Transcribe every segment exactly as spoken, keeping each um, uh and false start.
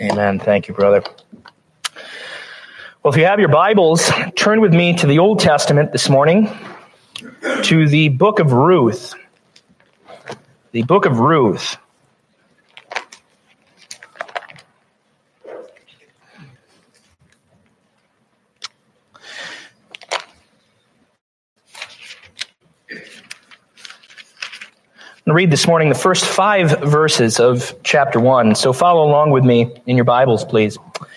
Amen. Thank you, brother. Well, if you have your Bibles, turn with me to the Old Testament this morning, to the book of Ruth. The book of Ruth. I'm going to read this morning the first five verses of chapter one, so follow along with me in your Bibles, please.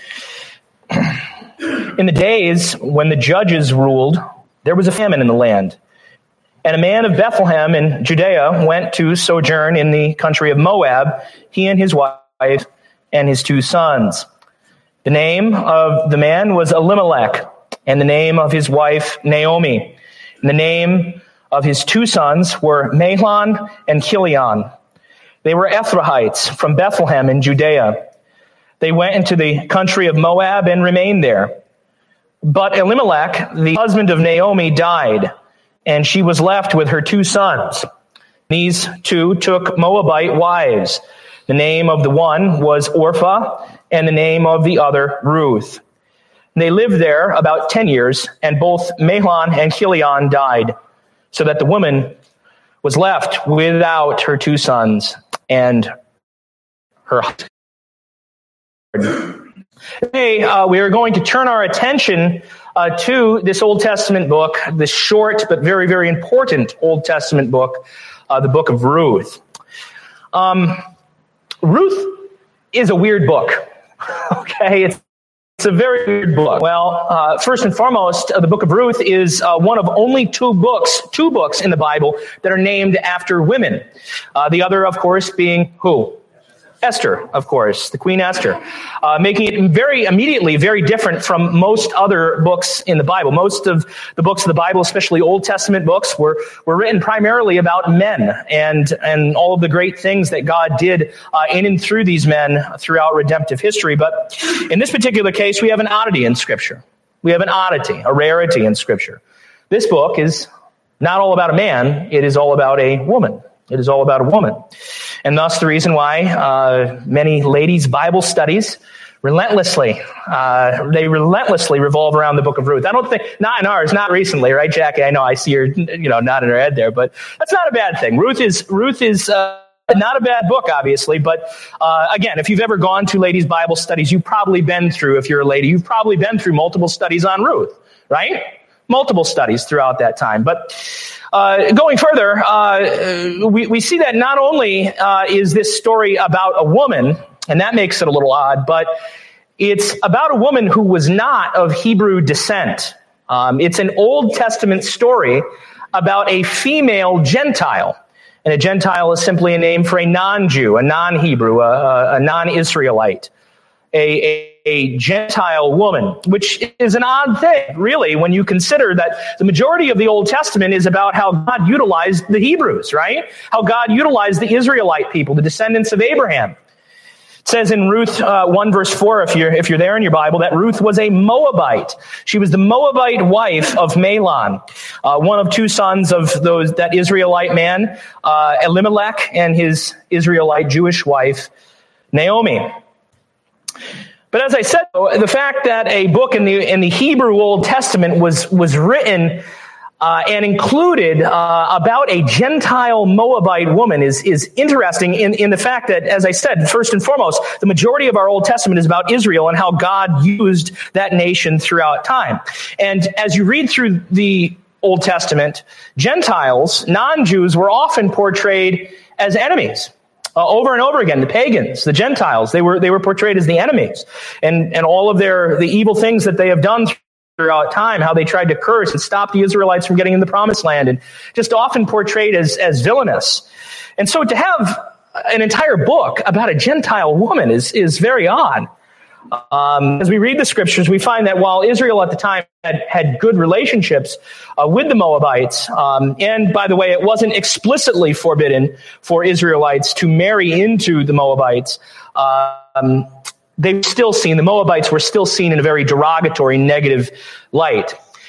In the days when the judges ruled, there was a famine in the land, and a man of Bethlehem in Judea went to sojourn in the country of Moab, he and his wife and his two sons. The name of the man was Elimelech, and the name of his wife Naomi, and the name of his two sons were Mahlon and Chilion. They were Ephrahites from Bethlehem in Judea. They went into the country of Moab and remained there. But Elimelech, the husband of Naomi, died, and she was left with her two sons. These two took Moabite wives. The name of the one was Orpah, and the name of the other Ruth. They lived there about ten years, and both Mahlon and Chilion died, so that the woman was left without her two sons and her husband. Today, uh, we are going to turn our attention uh, to this Old Testament book, this short but very, very important Old Testament book, uh, the book of Ruth. Um, Ruth is a weird book, okay? It's It's a very weird book. Well, uh, first and foremost, uh, the book of Ruth is uh, one of only two books, two books in the Bible that are named after women. Uh, the other, of course, being who? Esther, of course, the Queen Esther, uh, making it very immediately very different from most other books in the Bible. Most of the books of the Bible, especially Old Testament books, were were written primarily about men and and all of the great things that God did uh, in and through these men throughout redemptive history. But in this particular case, we have an oddity in Scripture. We have an oddity, a rarity in Scripture. This book is not all about a man; it is all about a woman. It is all about a woman. And thus the reason why uh, many ladies' Bible studies relentlessly, uh, they relentlessly revolve around the book of Ruth. I don't think, not in ours, not recently, right, Jackie? I know I see her, you know, nodding her head there, but that's not a bad thing. Ruth is, Ruth is, uh, not a bad book, obviously, but uh, again, if you've ever gone to ladies' Bible studies, you've probably been through, if you're a lady, you've probably been through multiple studies on Ruth, right? Multiple studies throughout that time. But uh, going further, uh, we, we see that not only uh, is this story about a woman, and that makes it a little odd, but it's about a woman who was not of Hebrew descent. Um, it's an Old Testament story about a female Gentile. And a Gentile is simply a name for a non-Jew, a non-Hebrew, a, a non-Israelite, a, a, a Gentile woman, which is an odd thing, really, when you consider that the majority of the Old Testament is about how God utilized the Hebrews, right? How God utilized the Israelite people, the descendants of Abraham. It says in Ruth uh, one verse four, if you're if you're there in your Bible, that Ruth was a Moabite. She was the Moabite wife of Mahlon, uh, one of two sons of those that Israelite man, uh, Elimelech, and his Israelite Jewish wife, Naomi. But as I said, the fact that a book in the in the Hebrew Old Testament was was written Uh, and included uh, about a Gentile Moabite woman is is interesting in, in the fact that, as I said, first and foremost, the majority of our Old Testament is about Israel and how God used that nation throughout time. And as you read through the Old Testament, Gentiles, non-Jews, were often portrayed as enemies. Uh, over and over again, the pagans, the Gentiles, they were they were portrayed as the enemies, and and all of their the evil things that they have done throughout time, how they tried to curse and stop the Israelites from getting in the promised land, and just often portrayed as, as villainous. And so to have an entire book about a Gentile woman is, is very odd. Um, as we read the scriptures, we find that while Israel at the time had, had good relationships uh, with the Moabites, um, and by the way, it wasn't explicitly forbidden for Israelites to marry into the Moabites, um, they were still seen, the Moabites were still seen in a very derogatory, negative light.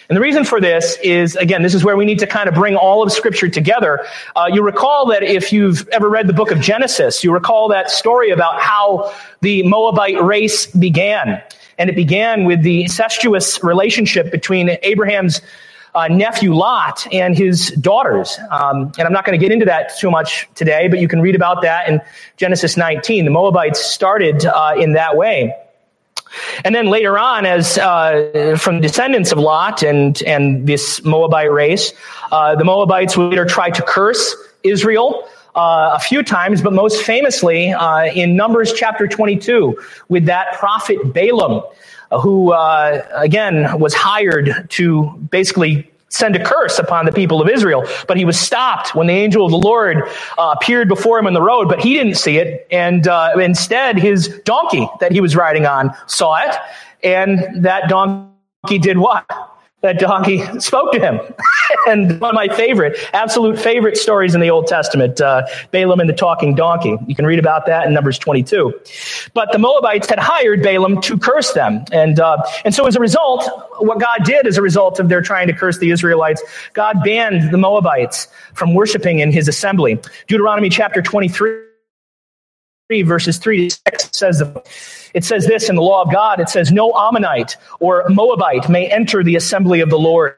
And the reason for this is, again, this is where we need to kind of bring all of Scripture together. Uh, you recall that if you've ever read the book of Genesis, you recall that story about how the Moabite race began. And it began with the incestuous relationship between Abraham's uh, nephew Lot and his daughters. Um, and I'm not going to get into that too much today, but you can read about that in Genesis nineteen. The Moabites started uh, in that way. And then later on, as uh, from descendants of Lot and and this Moabite race, uh, the Moabites would later try to curse Israel uh, a few times, but most famously uh, in Numbers chapter twenty-two with that prophet Balaam, uh, who uh, again was hired to basically send a curse upon the people of Israel. But he was stopped when the angel of the Lord uh, appeared before him on the road, but he didn't see it. And uh, instead, his donkey that he was riding on saw it. And that donkey did what? That donkey spoke to him. And one of my favorite, absolute favorite stories in the Old Testament, uh, Balaam and the talking donkey. You can read about that in Numbers twenty-two. But the Moabites had hired Balaam to curse them. And uh, and so as a result, what God did as a result of their trying to curse the Israelites, God banned the Moabites from worshiping in his assembly. Deuteronomy chapter twenty-three, verses three to six says, it says this in the law of God, it says, no Ammonite or Moabite may enter the assembly of the Lord.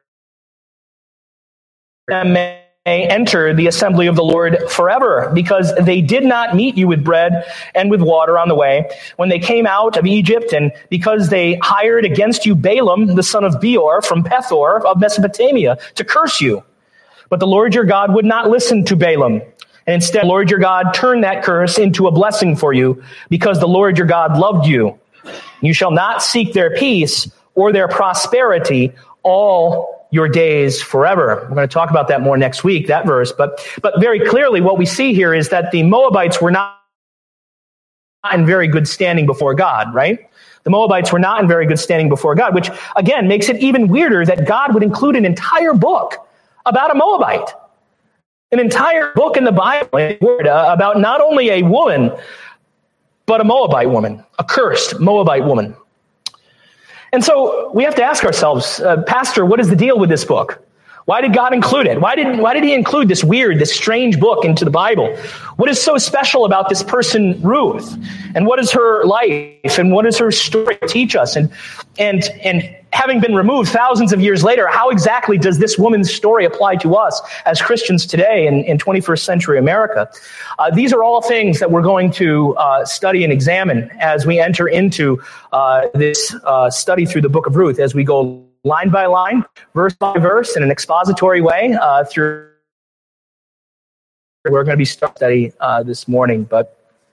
May enter the assembly of the Lord forever, because they did not meet you with bread and with water on the way when they came out of Egypt, and because they hired against you Balaam, the son of Beor, from Pethor of Mesopotamia, to curse you. But the Lord your God would not listen to Balaam. And instead, the Lord your God turned that curse into a blessing for you, because the Lord your God loved you. You shall not seek their peace or their prosperity all your days forever. We're going to talk about that more next week, that verse. But but very clearly, what we see here is that the Moabites were not in very good standing before God, right? The Moabites were not in very good standing before God, which, again, makes it even weirder that God would include an entire book about a Moabite. An entire book in the Bible uh, about not only a woman, but a Moabite woman, a cursed Moabite woman. And so we have to ask ourselves, uh, Pastor, what is the deal with this book? Why did God include it? Why did, why did he include this weird, this strange book into the Bible? What is so special about this person, Ruth? And what is her life? And what does her story teach us? And, and, and having been removed thousands of years later, how exactly does this woman's story apply to us as Christians today in, in twenty-first century America? Uh, these are all things that we're going to uh, study and examine as we enter into uh, this uh, study through the book of Ruth, as we go line by line, verse by verse, in an expository way uh, through. We're going to be studying uh, this morning, but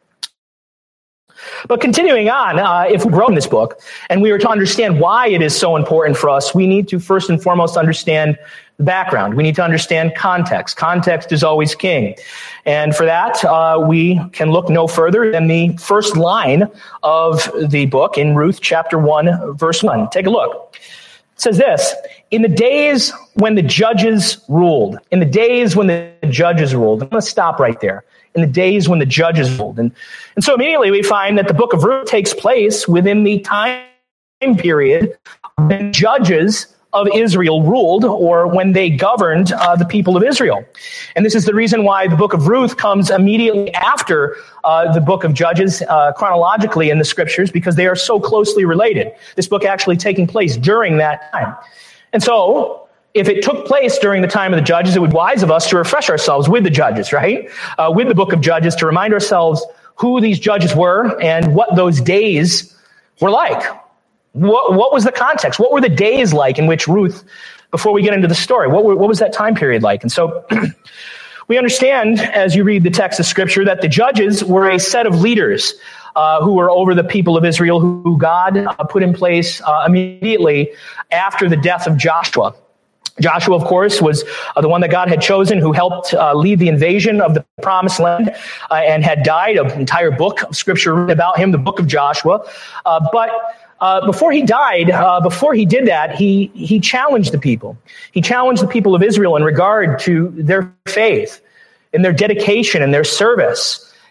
but continuing on, uh, if we grow in this book and we are to understand why it is so important for us, we need to first and foremost understand the background. We need to understand context. Context is always king. And for that, uh, we can look no further than the first line of the book in Ruth chapter one, verse one. Take a look. It says this, in the days when the judges ruled, in the days when the judges ruled, I'm going to stop right there, in the days when the judges ruled. And, and so immediately we find that the book of Ruth takes place within the time period when judges of Israel ruled, or when they governed uh, the people of Israel. And this is the reason why the book of Ruth comes immediately after uh, the book of Judges uh, chronologically in the scriptures, because they are so closely related. This book actually taking place during that time. And so if it took place during the time of the Judges, it would be wise of us to refresh ourselves with the Judges, right? Uh, with the book of Judges, to remind ourselves who these judges were and what those days were like. What, what was the context? What were the days like in which Ruth, before we get into the story, what, were, what was that time period like? And so we understand, as you read the text of Scripture, that the judges were a set of leaders uh, who were over the people of Israel, who, who God uh, put in place uh, immediately after the death of Joshua. Joshua, of course, was uh, the one that God had chosen, who helped uh, lead the invasion of the Promised Land uh, and had died. An entire book of Scripture written about him, the book of Joshua. Uh, but Uh, before he died, uh, before he did that, he he challenged the people. He challenged the people of Israel in regard to their faith, in their dedication, and their service.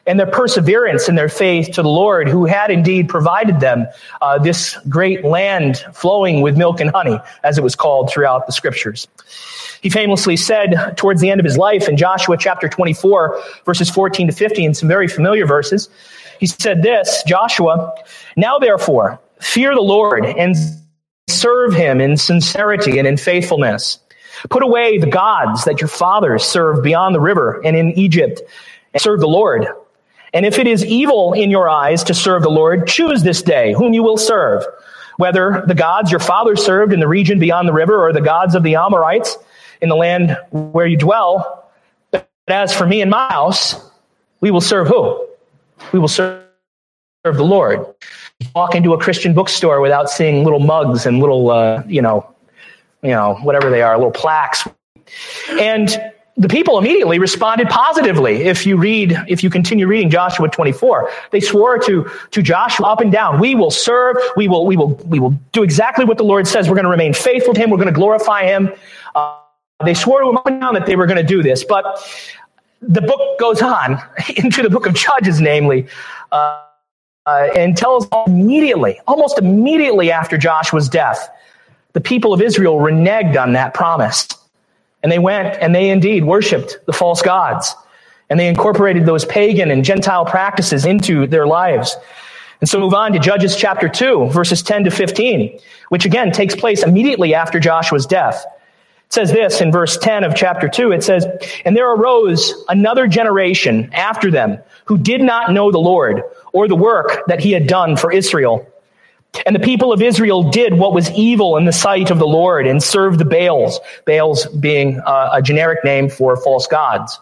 and their perseverance in their faith to the Lord, who had indeed provided them uh, this great land flowing with milk and honey, as it was called throughout the scriptures. He famously said towards the end of his life in Joshua chapter twenty-four, verses fourteen to fifteen, some very familiar verses. He said this, Joshua, "Now therefore, fear the Lord and serve him in sincerity and in faithfulness. Put away the gods that your fathers served beyond the river and in Egypt, and serve the Lord. And if it is evil in your eyes to serve the Lord, choose this day whom you will serve, whether the gods your fathers served in the region beyond the river or the gods of the Amorites in the land where you dwell. But as for me and my house, we will serve who? We will serve the Lord." You walk into a Christian bookstore without seeing little mugs and little, uh, you know, you know, whatever they are, little plaques. And the people immediately responded positively. If you read, if you continue reading Joshua twenty-four, they swore to, to Joshua up and down, we will serve, we will, we will, we will do exactly what the Lord says. We're going to remain faithful to him. We're going to glorify him. Uh, they swore to him up and down that they were going to do this. But the book goes on into the book of Judges, namely, uh, uh, and tells immediately, almost immediately after Joshua's death, the people of Israel reneged on that promise. And they went and they indeed worshiped the false gods. And they incorporated those pagan and Gentile practices into their lives. And so move on to Judges chapter two, verses ten to fifteen, which again takes place immediately after Joshua's death. It says this in verse ten of chapter two, it says, "And there arose another generation after them who did not know the Lord or the work that he had done for Israel. And the people of Israel did what was evil in the sight of the Lord and served the Baals," Baals being uh, a generic name for false gods.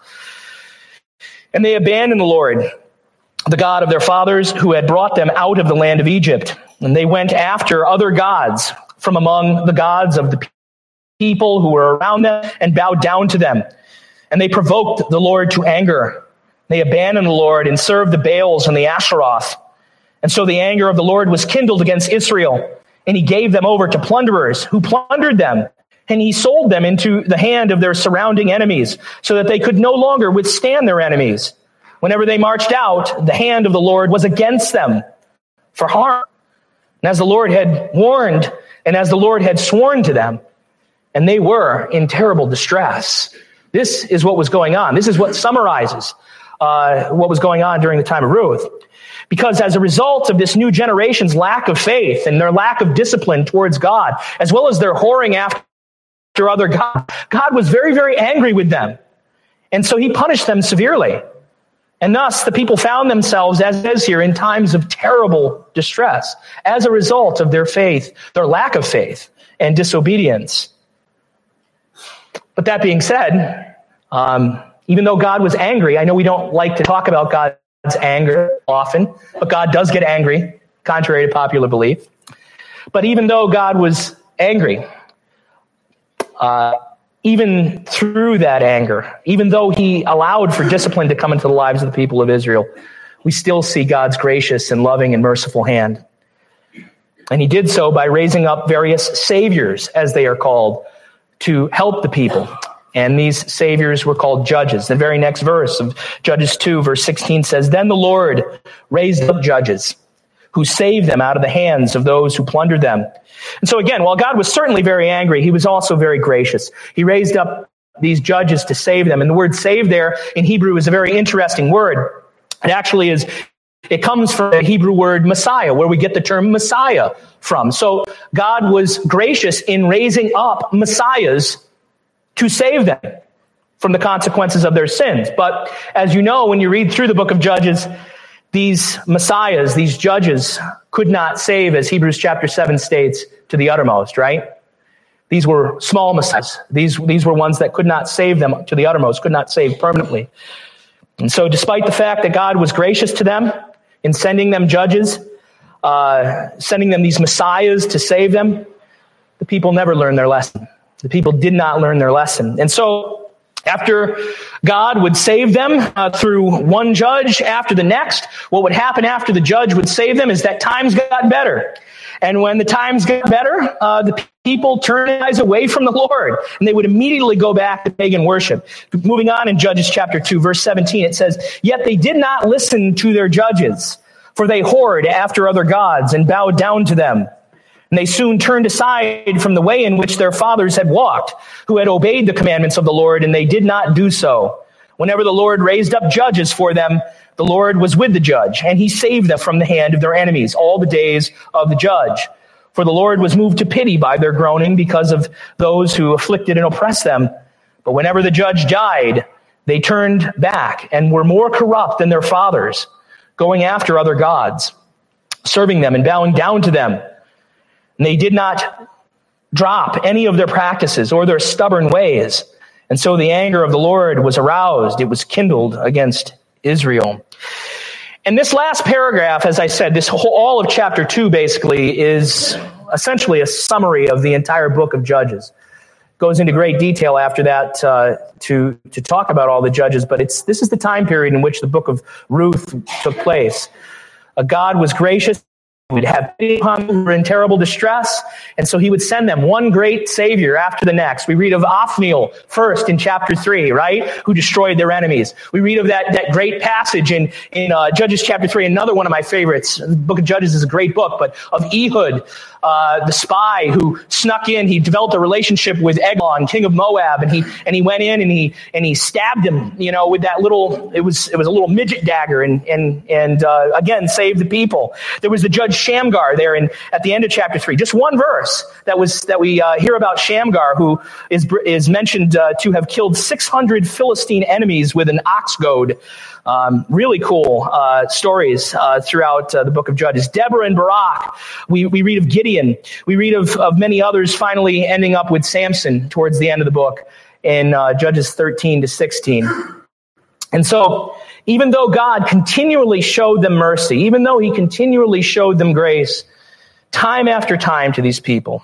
"And they abandoned the Lord, the God of their fathers, who had brought them out of the land of Egypt. And they went after other gods from among the gods of the people who were around them and bowed down to them. And they provoked the Lord to anger. They abandoned the Lord and served the Baals and the Asheroth. And so the anger of the Lord was kindled against Israel, and he gave them over to plunderers who plundered them, and he sold them into the hand of their surrounding enemies, so that they could no longer withstand their enemies. Whenever they marched out, the hand of the Lord was against them for harm. And as the Lord had warned, and as the Lord had sworn to them, and they were in terrible distress." This is what was going on. This is what summarizes uh, what was going on during the time of Ruth. Because as a result of this new generation's lack of faith and their lack of discipline towards God, as well as their whoring after other gods, God was very, very angry with them. And so he punished them severely. And thus the people found themselves, as it is here, in times of terrible distress as a result of their faith, their lack of faith and disobedience. But that being said, um, even though God was angry, I know we don't like to talk about God God's anger often, but God does get angry, contrary to popular belief. But even though God was angry, uh, even through that anger, even though he allowed for discipline to come into the lives of the people of Israel, we still see God's gracious and loving and merciful hand. And he did so by raising up various saviors, as they are called, to help the people. And these saviors were called judges. The very next verse of Judges two, verse sixteen says, "Then the Lord raised up judges who saved them out of the hands of those who plundered them." And so again, while God was certainly very angry, he was also very gracious. He raised up these judges to save them. And the word "save" there in Hebrew is a very interesting word. It actually is, it comes from the Hebrew word Messiah, where we get the term Messiah from. So God was gracious in raising up messiahs to save them from the consequences of their sins. But as you know, when you read through the book of Judges, these messiahs, these judges, could not save, as Hebrews chapter seven states, to the uttermost, right? These were small messiahs. These, these were ones that could not save them to the uttermost, could not save permanently. And so despite the fact that God was gracious to them in sending them judges, uh, sending them these messiahs to save them, the people never learned their lesson. The people did not learn their lesson. And so After God would save them uh, through one judge after the next, what would happen after the judge would save them is that times got better. And when the times got better, uh, the people turned their eyes away from the Lord, and they would immediately go back to pagan worship. Moving on in Judges chapter two, verse seventeen, it says, "Yet they did not listen to their judges, for they whored after other gods and bowed down to them. And they soon turned aside from the way in which their fathers had walked, who had obeyed the commandments of the Lord, and they did not do so. Whenever the Lord raised up judges for them, the Lord was with the judge, and he saved them from the hand of their enemies all the days of the judge. For the Lord was moved to pity by their groaning because of those who afflicted and oppressed them. But whenever the judge died, they turned back and were more corrupt than their fathers, going after other gods, serving them and bowing down to them. And they did not drop any of their practices or their stubborn ways. And so the anger of the Lord was aroused. It was kindled against Israel." And this last paragraph, as I said, this whole, all of chapter two basically is essentially a summary of the entire book of Judges. Goes into great detail after that uh, to to talk about all the judges, but it's this is the time period in which the book of Ruth took place. Uh, God was gracious. He would have pity upon them who were in terrible distress, and so he would send them one great savior after the next. We read of Othniel first in chapter three, right, who destroyed their enemies. We read of that, that great passage in, in uh, Judges chapter three, another one of my favorites. The book of Judges is a great book, but of Ehud, uh, the spy who snuck in. He developed a relationship with Eglon, king of Moab, and he and he went in and he and he stabbed him, you know, with that little, it was it was a little midget dagger, and and and uh, again saved the people. There was the judge Shamgar there in at the end of chapter three. Just one verse that was that we uh, hear about Shamgar, who is is mentioned uh, to have killed six hundred Philistine enemies with an ox goad. Um, really cool uh, stories uh, throughout uh, the book of Judges. Deborah and Barak. We we read of Gideon. We read of of many others. Finally, ending up with Samson towards the end of the book in uh, Judges thirteen to sixteen. And so, even though God continually showed them mercy, even though he continually showed them grace, time after time to these people,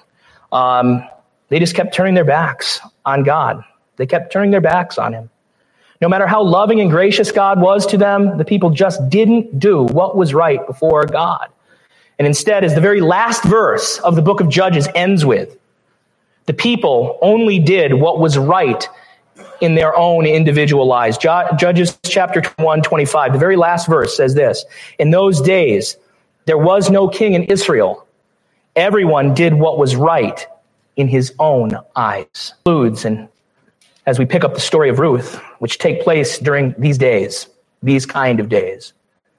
um, they just kept turning their backs on God. They kept turning their backs on him. No matter how loving and gracious God was to them, the people just didn't do what was right before God. And instead, as the very last verse of the book of Judges ends with, the people only did what was right in their own individual lives. Judges chapter one, twenty-five, the very last verse says this: "In those days, there was no king in Israel. Everyone did what was right in his own eyes." Includes, and as we pick up the story of Ruth, which take place during these days, these kind of days.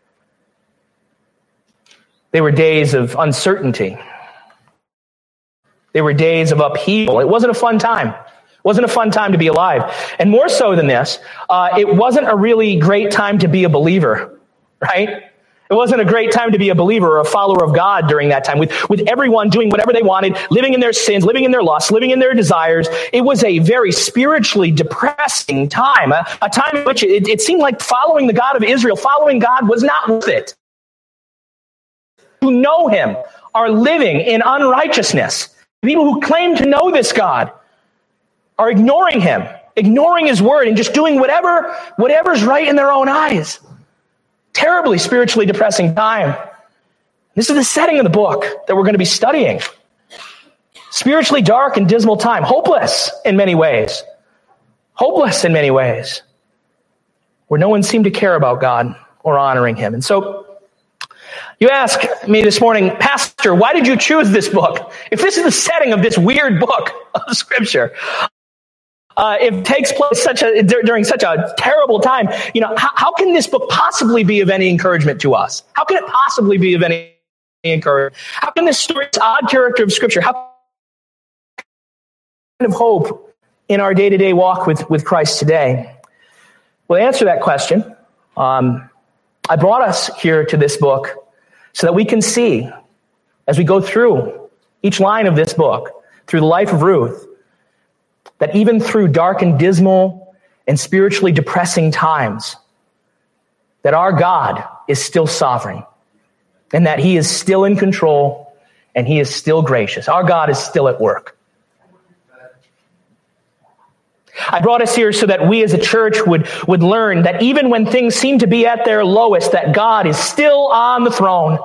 They were days of uncertainty. They were days of upheaval. It wasn't a fun time. It wasn't a fun time to be alive. And more so than this, uh, it wasn't a really great time to be a believer, right? It wasn't a great time to be a believer or a follower of God during that time, with, with everyone doing whatever they wanted, living in their sins, living in their lusts, living in their desires. It was a very spiritually depressing time, a, a time in which it, it seemed like following the God of Israel, following God was not worth it. Who know him are living in unrighteousness. People who claim to know this God are ignoring him, ignoring his word, and just doing whatever whatever's right in their own eyes. Terribly spiritually depressing time. This is the setting of the book that we're going to be studying. Spiritually dark and dismal time. Hopeless in many ways. Hopeless in many ways. Where no one seemed to care about God or honoring him. And so, you ask me this morning, Pastor, why did you choose this book? If this is the setting of this weird book of Scripture, Uh, it takes place such a, during such a terrible time. You know, how, how can this book possibly be of any encouragement to us? How can it possibly be of any encouragement? How can this story, this odd character of Scripture, how kind of hope in our day-to-day walk with, with Christ today? Well, to answer that question, um, I brought us here to this book so that we can see, as we go through each line of this book, through the life of Ruth, that even through dark and dismal and spiritually depressing times, that our God is still sovereign and that he is still in control and he is still gracious. Our God is still at work. I brought us here so that we as a church would, would learn that even when things seem to be at their lowest, that God is still on the throne.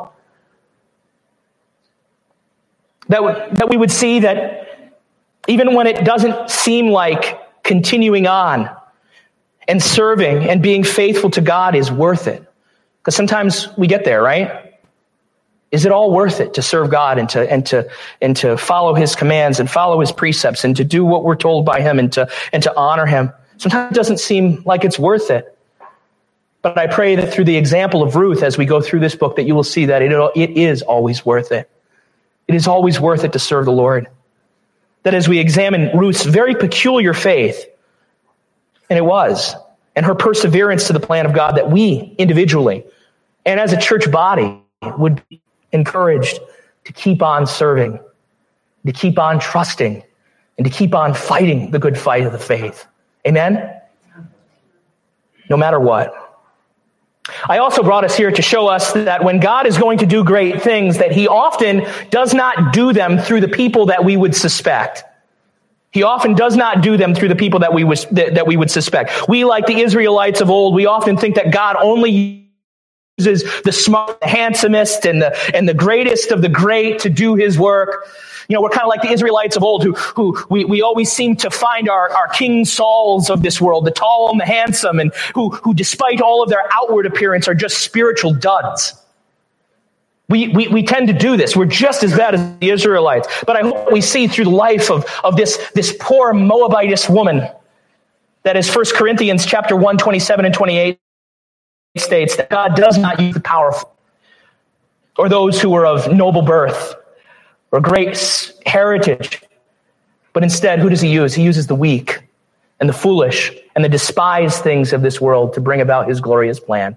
That, w- that we would see that even when it doesn't seem like continuing on and serving and being faithful to God is worth it. Because sometimes we get there, right? Is it all worth it to serve God and to and to and to follow his commands and follow his precepts and to do what we're told by him and to and to honor him? Sometimes it doesn't seem like it's worth it. But I pray that through the example of Ruth, as we go through this book, that you will see that it, it is always worth it. It is always worth it to serve the Lord. That as we examine Ruth's very peculiar faith, and it was, and her perseverance to the plan of God, that we individually and as a church body would be encouraged to keep on serving, to keep on trusting, and to keep on fighting the good fight of the faith. Amen? No matter what. I also brought us here to show us that when God is going to do great things, that he often does not do them through the people that we would suspect. He often does not do them through the people that we would, that, that we would suspect. We, like the Israelites of old, we often think that God only uses the smart, the handsomest, and the and the greatest of the great to do his work. You know, we're kind of like the Israelites of old who who we, we always seem to find our, our King Sauls of this world, the tall and the handsome, and who who despite all of their outward appearance are just spiritual duds. We, we we tend to do this. We're just as bad as the Israelites. But I hope we see through the life of, of this, this poor Moabitess woman that is First Corinthians chapter one, twenty-seven and twenty-eight states that God does not use the powerful or those who are of noble birth or great heritage. But instead, who does he use? He uses the weak and the foolish and the despised things of this world to bring about his glorious plan.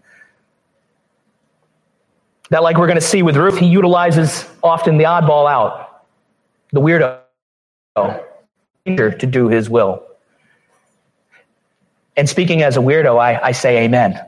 That, like we're going to see with Ruth, he utilizes often the oddball out, the weirdo, to do his will. And speaking as a weirdo, I, I say amen.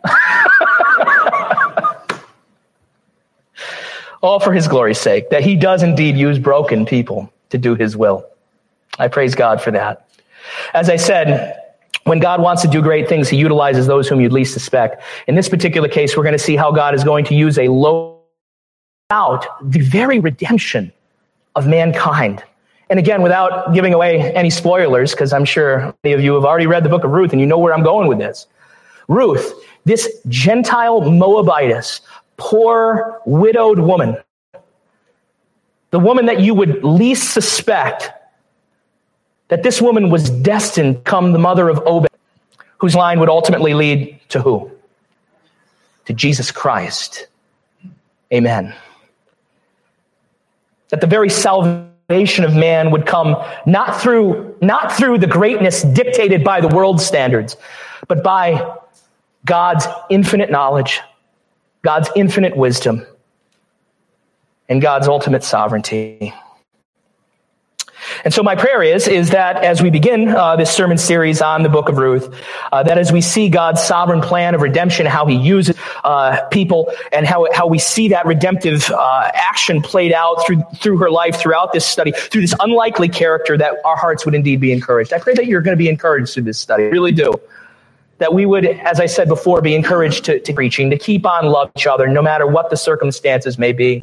All for his glory's sake, that he does indeed use broken people to do his will. I praise God for that. As I said, when God wants to do great things, he utilizes those whom you'd least suspect. In this particular case, we're going to see how God is going to use a low out the very redemption of mankind. And again, without giving away any spoilers, because I'm sure many of you have already read the book of Ruth and you know where I'm going with this. Ruth, this Gentile Moabitess, poor widowed woman, the woman that you would least suspect, that this woman was destined to become the mother of Obed, whose line would ultimately lead to who? To Jesus Christ. Amen. That the very salvation of man would come not through, not through the greatness dictated by the world's standards, but by God's infinite knowledge, God's infinite wisdom, and God's ultimate sovereignty. And so my prayer is, is that as we begin uh, this sermon series on the book of Ruth, uh, that as we see God's sovereign plan of redemption, how he uses uh, people, and how how we see that redemptive uh, action played out through through her life, throughout this study, through this unlikely character, that our hearts would indeed be encouraged. I pray that you're going to be encouraged through this study. I really do. That we would, as I said before, be encouraged to, to preaching, to keep on loving each other, no matter what the circumstances may be.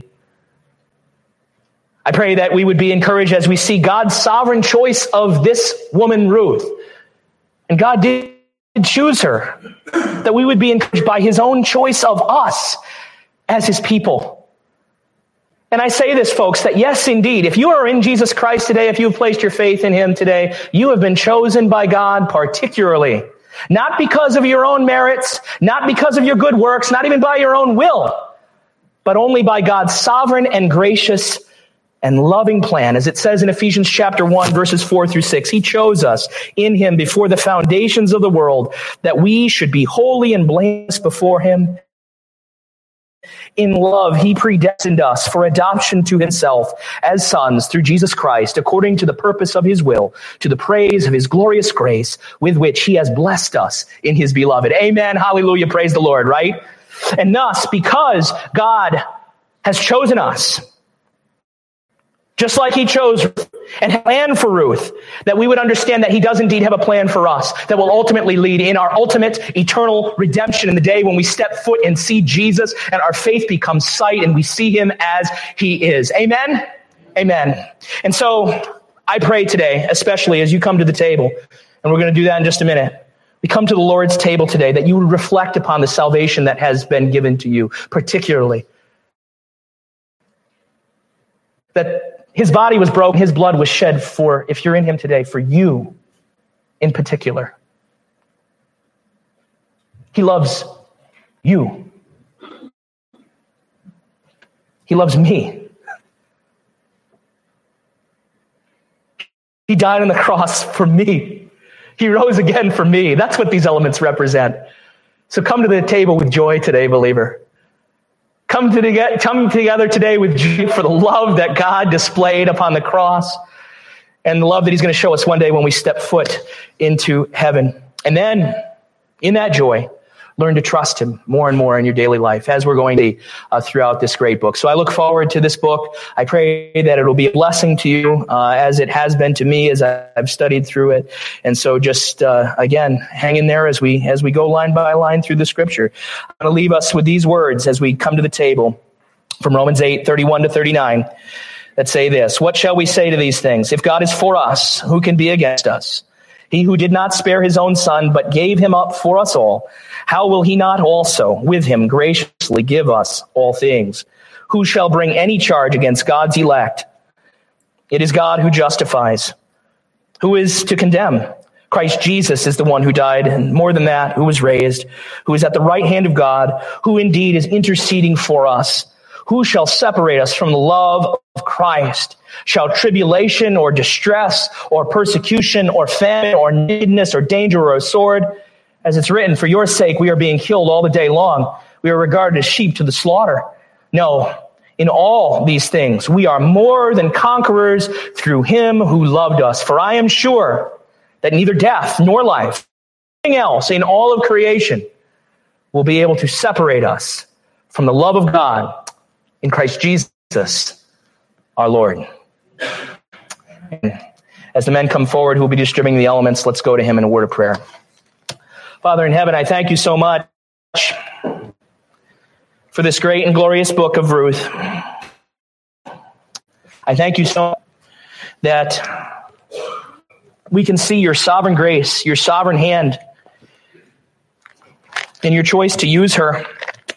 I pray that we would be encouraged as we see God's sovereign choice of this woman, Ruth. And God did choose her. That we would be encouraged by his own choice of us as his people. And I say this, folks, that yes, indeed, if you are in Jesus Christ today, if you've placed your faith in him today, you have been chosen by God particularly. Not because of your own merits, not because of your good works, not even by your own will, but only by God's sovereign and gracious and loving plan. As it says in Ephesians chapter one, verses four through six, he chose us in him before the foundations of the world, that we should be holy and blameless before him. In love, he predestined us for adoption to himself as sons through Jesus Christ, according to the purpose of his will, to the praise of his glorious grace, with which he has blessed us in his beloved. Amen. Hallelujah. Praise the Lord, right? And thus, because God has chosen us, just like he chose, and plan for Ruth, that we would understand that he does indeed have a plan for us that will ultimately lead in our ultimate eternal redemption in the day when we step foot and see Jesus and our faith becomes sight and we see him as he is. Amen? Amen. And so I pray today, especially as you come to the table, and we're going to do that in just a minute. We come to the Lord's table today, that you would reflect upon the salvation that has been given to you, particularly that his body was broken, his blood was shed for, if you're in him today, for you in particular. He loves you. He loves me. He died on the cross for me. He rose again for me. That's what these elements represent. So come to the table with joy today, believer. Come, to the, come together today with joy for the love that God displayed upon the cross and the love that he's going to show us one day when we step foot into heaven. And then, in that joy, learn to trust him more and more in your daily life, as we're going to see uh, throughout this great book. So I look forward to this book. I pray that it'll be a blessing to you, uh, as it has been to me as I've studied through it. And so just, uh, again, hang in there as we as we go line by line through the scripture. I'm going to leave us with these words as we come to the table from Romans eight, thirty-one to thirty-nine, that say this: "What shall we say to these things? If God is for us, who can be against us? He who did not spare his own son, but gave him up for us all, how will he not also with him graciously give us all things? Who shall bring any charge against God's elect? It is God who justifies. Who is to condemn? Christ Jesus is the one who died, and more than that, who was raised, who is at the right hand of God, who indeed is interceding for us. Who shall separate us from the love of Christ? Shall tribulation or distress or persecution or famine or nakedness or danger or a sword? As it's written, for your sake we are being killed all the day long. We are regarded as sheep to the slaughter. No, in all these things we are more than conquerors through him who loved us. For I am sure that neither death nor life, nothing else in all of creation, will be able to separate us from the love of God in Christ Jesus, our Lord." As the men come forward who will be distributing the elements, let's go to him in a word of prayer. Father in heaven, I thank you so much for this great and glorious book of Ruth. I thank you so much that we can see your sovereign grace, your sovereign hand, and your choice to use her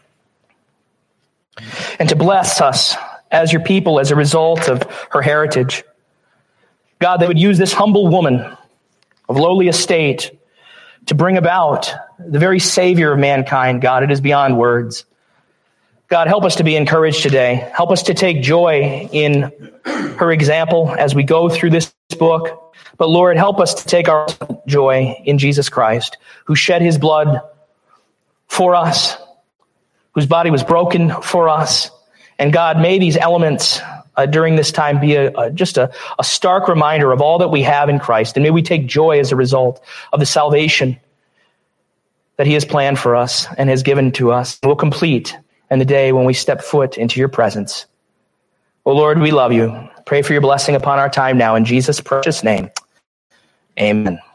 and to bless us as your people as a result of her heritage. God, that would use this humble woman of lowly estate to bring about the very Savior of mankind. God, it is beyond words. God, help us to be encouraged today. Help us to take joy in her example as we go through this book. But Lord, help us to take our joy in Jesus Christ, who shed his blood for us, whose body was broken for us. And God, may these elements uh, during this time be a, a, just a, a stark reminder of all that we have in Christ. And may we take joy as a result of the salvation that he has planned for us and has given to us. We'll complete in the day when we step foot into your presence. Oh Lord, we love you. Pray for your blessing upon our time now in Jesus' precious name. Amen.